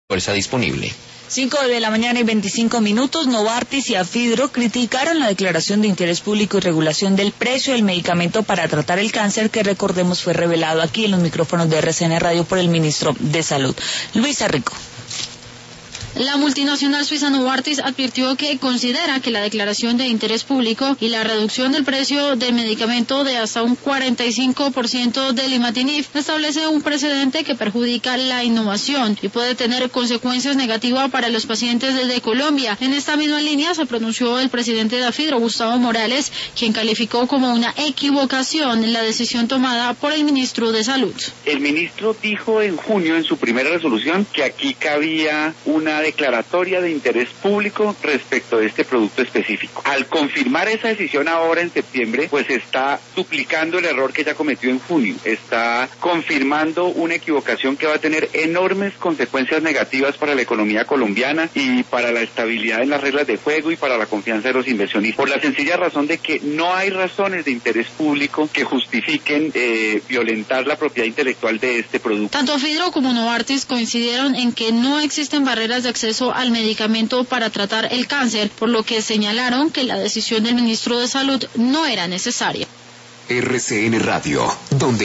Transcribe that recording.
Fuerza disponible. 5:25 a.m. Novartis y Afidro criticaron la declaración de interés público y regulación del precio del medicamento para tratar el cáncer que, recordemos, fue revelado aquí en los micrófonos de RCN Radio por el ministro de Salud. Luisa Rico. La multinacional suiza Novartis advirtió que considera que la declaración de interés público y la reducción del precio del medicamento de hasta un 45% del imatinib establece un precedente que perjudica la innovación y puede tener consecuencias negativas para los pacientes de Colombia. En esta misma línea se pronunció el presidente de Afidro, Gustavo Morales, quien calificó como una equivocación la decisión tomada por el ministro de Salud. El ministro dijo en junio en su primera resolución que aquí cabía una declaratoria de interés público respecto de este producto específico. Al confirmar esa decisión ahora en septiembre, pues está duplicando el error que ya cometió en junio. Está confirmando una equivocación que va a tener enormes consecuencias negativas para la economía colombiana y para la estabilidad en las reglas de juego y para la confianza de los inversionistas. Por la sencilla razón de que no hay razones de interés público que justifiquen violentar la propiedad intelectual de este producto. Tanto Afidro como Novartis coincidieron en que no existen barreras de acceso al medicamento para tratar el cáncer, por lo que señalaron que la decisión del ministro de Salud no era necesaria. RCN Radio, donde